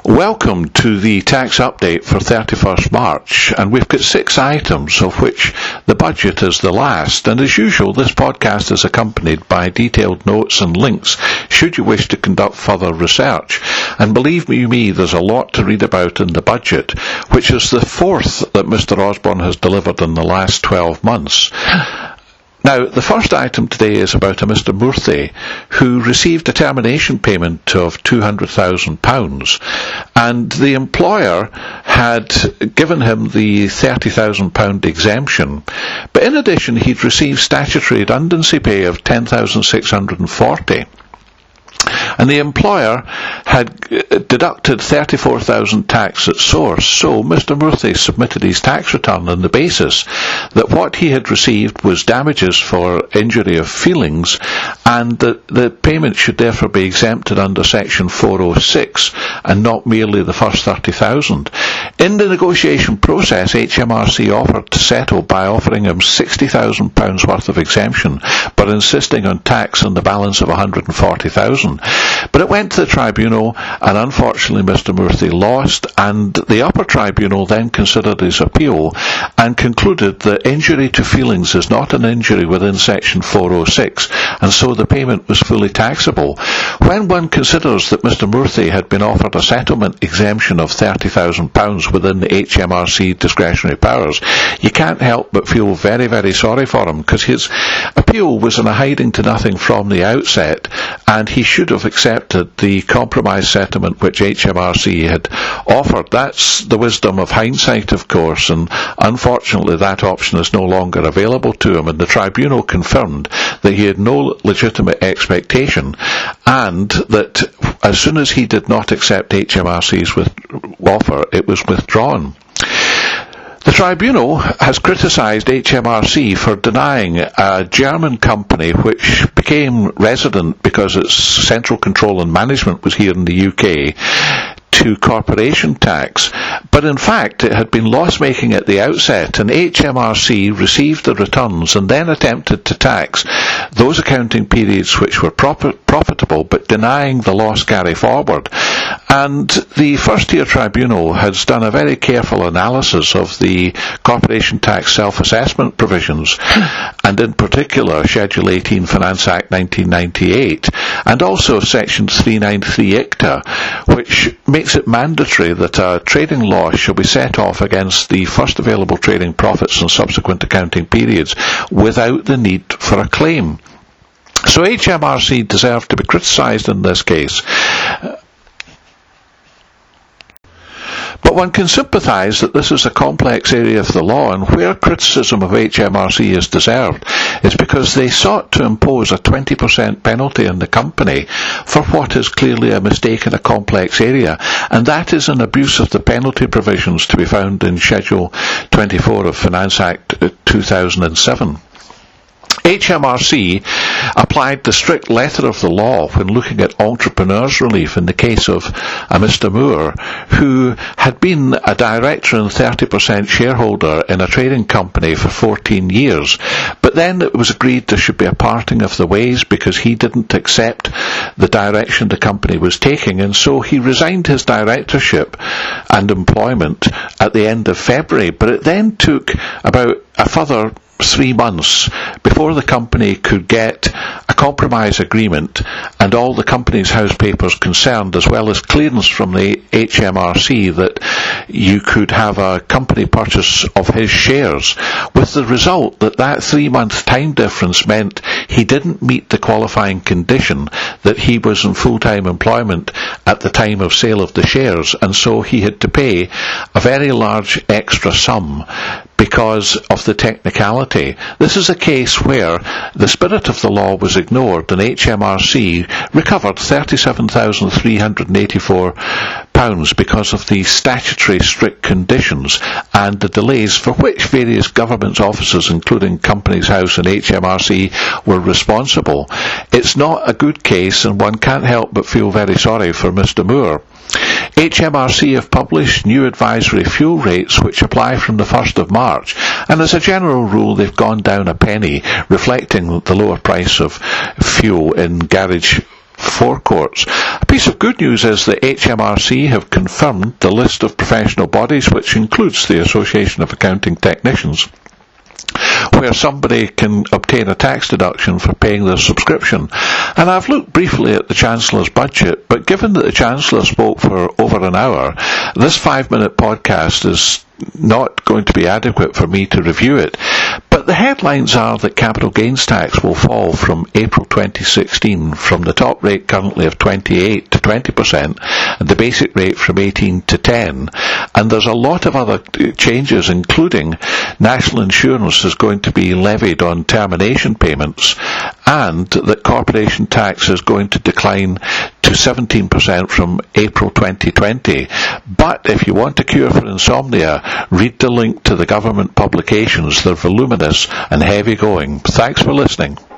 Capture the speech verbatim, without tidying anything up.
Welcome to the tax update for thirty-first March, and we've got six items, of which the budget is the last, and as usual this podcast is accompanied by detailed notes and links should you wish to conduct further research. And believe me, me there's a lot to read about in the budget, which is the fourth that Mr Osborne has delivered in the last twelve months. Now, the first item today is about a Mister Murthy, who received a termination payment of two hundred thousand pounds, and the employer had given him the thirty thousand pounds exemption, but in addition he'd received statutory redundancy pay of ten thousand six hundred forty pounds. And the employer had deducted thirty-four thousand tax at source, so Mister Murthy submitted his tax return on the basis that what he had received was damages for injury of feelings, and that the payment should therefore be exempted under section four oh six and not merely the first thirty thousand. In the negotiation process, H M R C offered to settle by offering him sixty thousand pounds worth of exemption, but insisting on tax on the balance of one hundred forty thousand. But it went to the tribunal, and unfortunately Mister Murthy lost, and the upper tribunal then considered his appeal and concluded that injury to feelings is not an injury within section four oh six, and so the payment was fully taxable. When one considers that Mister Murthy had been offered a settlement exemption of thirty thousand pounds within the H M R C discretionary powers, you can't help but feel very, very sorry for him, because his appeal was in a hiding to nothing from the outset, and he should have accepted the compromise settlement which H M R C had offered. That's the wisdom of hindsight, of course, and unfortunately that option is no longer available to him, and the tribunal confirmed that he had no legitimate expectation, and that as soon as he did not accept H M R C's with- offer, it was withdrawn. The tribunal has criticised H M R C for denying a German company which became resident because its central control and management was here in the U K to corporation tax, but in fact it had been loss-making at the outset, and H M R C received the returns and then attempted to tax those accounting periods which were profit- profitable, but denying the loss carry forward. And the first-tier tribunal has done a very careful analysis of the corporation tax self-assessment provisions, and in particular Schedule eighteen Finance Act nineteen ninety-eight, and also Section three ninety-three I C T A, which makes it mandatory that a trading loss shall be set off against the first available trading profits in subsequent accounting periods without the need for a claim. So H M R C deserved to be criticised in this case. But one can sympathise that this is a complex area of the law, and where criticism of H M R C is deserved is because they sought to impose a twenty percent penalty on the company for what is clearly a mistake in a complex area, and that is an abuse of the penalty provisions to be found in Schedule twenty-four of Finance Act two thousand seven. H M R C applied the strict letter of the law when looking at entrepreneurs' relief in the case of a Mister Moore, who had been a director and thirty percent shareholder in a trading company for fourteen years, but then it was agreed there should be a parting of the ways because he didn't accept the direction the company was taking, and so he resigned his directorship and employment at the end of February. But it then took about a further three months before the company could get a compromise agreement and all the company's house papers concerned, as well as clearance from the H M R C that you could have a company purchase of his shares, with the result that that three-month time difference meant he didn't meet the qualifying condition that he was in full-time employment at the time of sale of the shares, and so he had to pay a very large extra sum because of the technicality. This is a case where the spirit of the law was ignored, and H M R C recovered thirty-seven thousand three hundred eighty-four pounds because of the statutory strict conditions and the delays for which various government offices, including Companies House and H M R C, were responsible. It's not a good case, and one can't help but feel very sorry for Mister Moore. H M R C have published new advisory fuel rates which apply from the first of March, and as a general rule they've gone down a penny, reflecting the lower price of fuel in garage forecourts. Piece of good news is that H M R C have confirmed the list of professional bodies, which includes the Association of Accounting Technicians, where somebody can obtain a tax deduction for paying their subscription. And I've looked briefly at the Chancellor's budget, but given that the Chancellor spoke for over an hour, this five-minute podcast is not going to be adequate for me to review it. But the headlines are that capital gains tax will fall from April twenty sixteen from the top rate currently of twenty-eight to twenty percent and the basic rate from eighteen to ten. And there's a lot of other changes, including national insurance is going to be levied on termination payments, and that corporation tax is going to decline to seventeen percent from April twenty twenty. But if you want a cure for insomnia, read the link to the government publications. They're voluminous and heavy going. Thanks for listening.